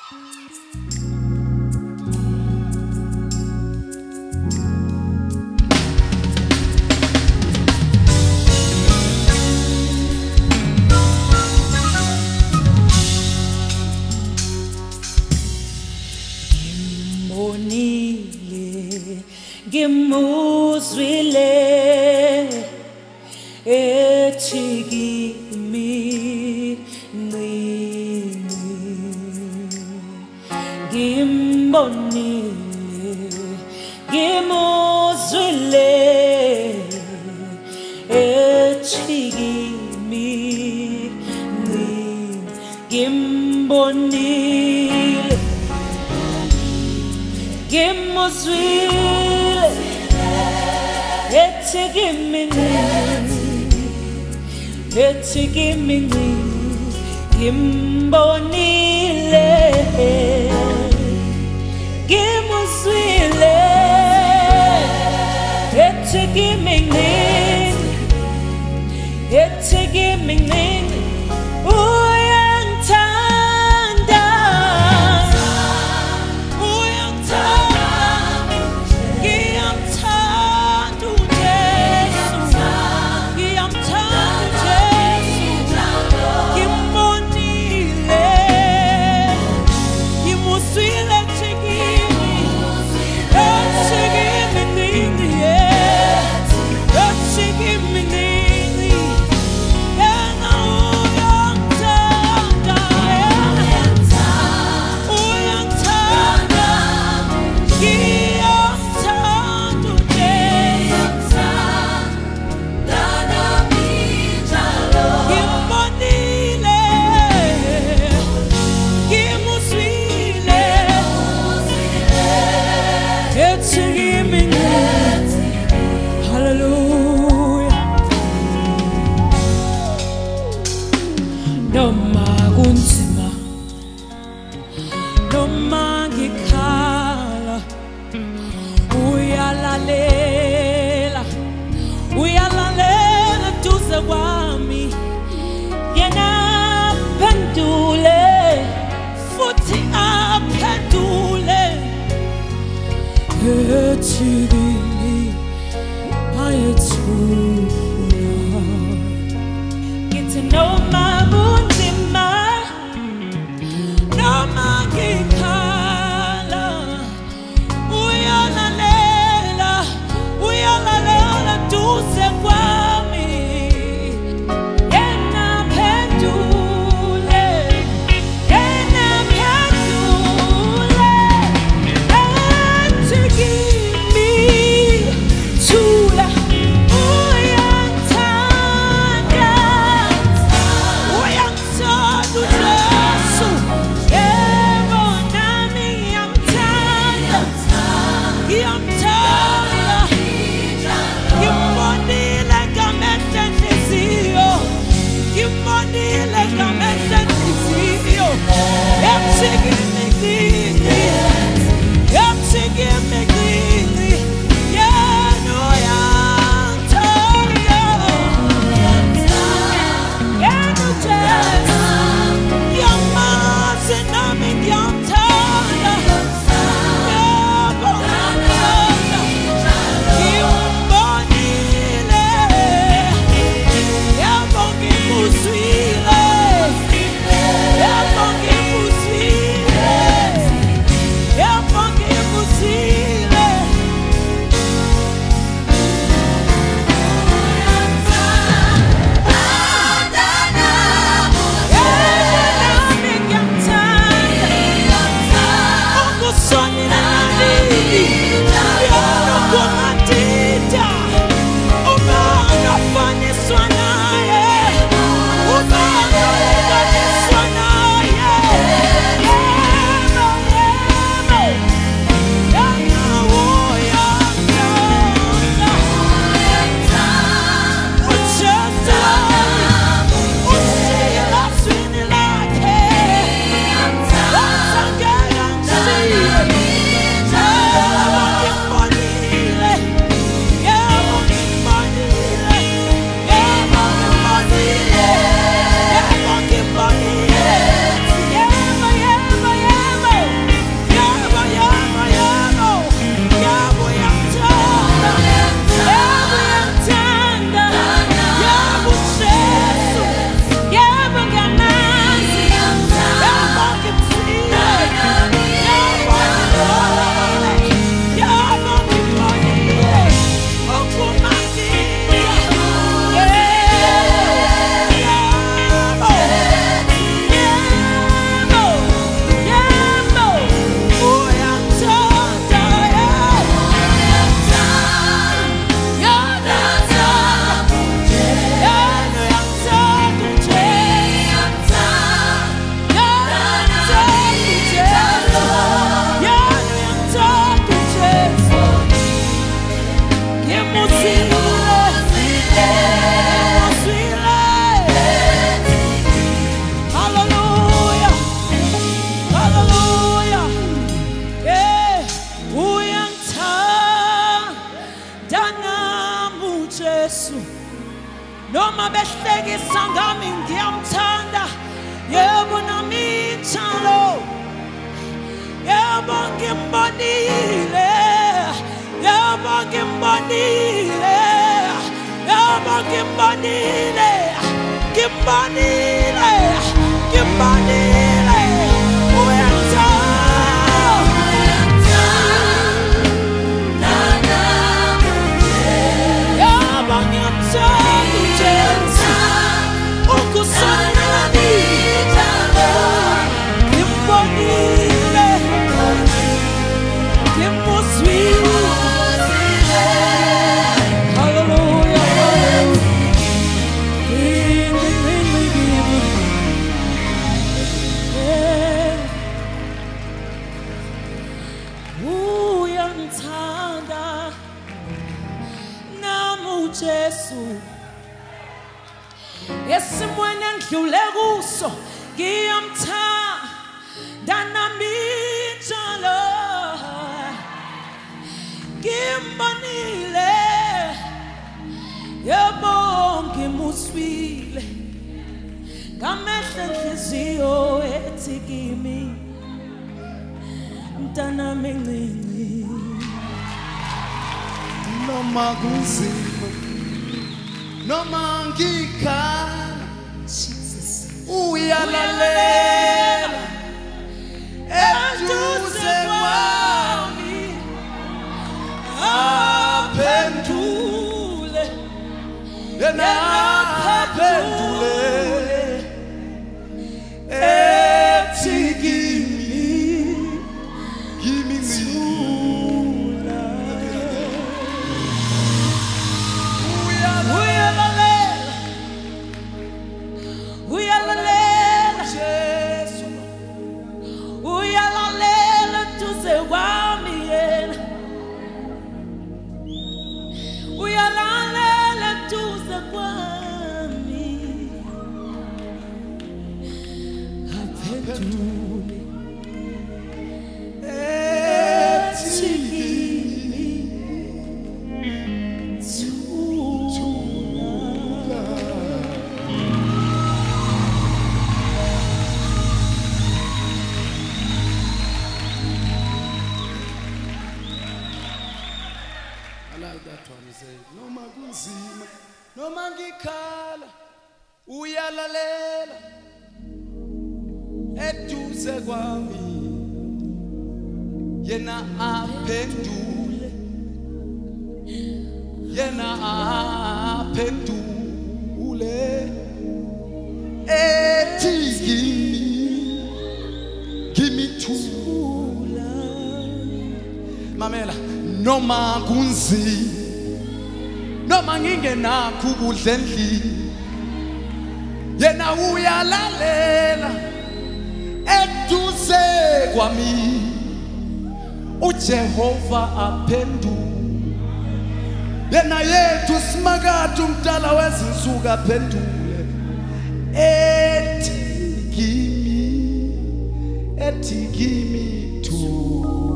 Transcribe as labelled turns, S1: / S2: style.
S1: Ngimuzwile ethi kimi ncinci, ngimbonile, ngimuzwile ethi kimi ncinci, ngimbonile, ngimuzwile ethi kimi ncinci, ethi kimi ncinci, ngimbonile, ngimuzwile ethi kimi ncinci, ethi kimi ncinci, uyangithanda, uyangithanda, ngiyamthanda uJesu, ngiyamthanda uJesu, ngimbonile, ngimuzwile ethi kimi, ethi kimi ncinci, ethi kimi ncinci, yena uyangithanda, uyangithanda, ngiyamthanda uJesu, ngimbonile, ngimuzwile ethi kimi ncinci. Hallelujah. Noma kunzima, noma ngikhala, uyalalela, uyalalela duze kwami, yena aphendule, futhi aphendule ethi kimi ayethula. Ngithi noma kunzima, behlekisa ngami ngiyamthanda yebo nami njalo yebo ngimbonile yebo ngimbonile yebo ngimbonile ngimbonile ngimbonile Jesu esimweni endlule kuso ngiyamthanda nami njalo ngimbonile yebo ngimuswile ngamehlo enhliziyo ethi kimi mntanami encinci
S2: noma kunzima noma ngikhala uyalalela eduze kwami aphendule yena aphendule ethi kimi ngithula uyalalela Jesu uyalalela duze kwami yena uyalalela duze kwami aphendule ethi kimi thula. I like that one. He said, noma kunzima, noma ngikhala, uyalalela, eduze kwami, yena aphendule, yena aphendule, ethi kimi thula. Mamela, noma kunzima noma ngingenakho ukudla endlini yena uyalalela eduze kwami uJehova aphendula yena yethu simakade umdala wezinsuku aphendule ethi kimi thula.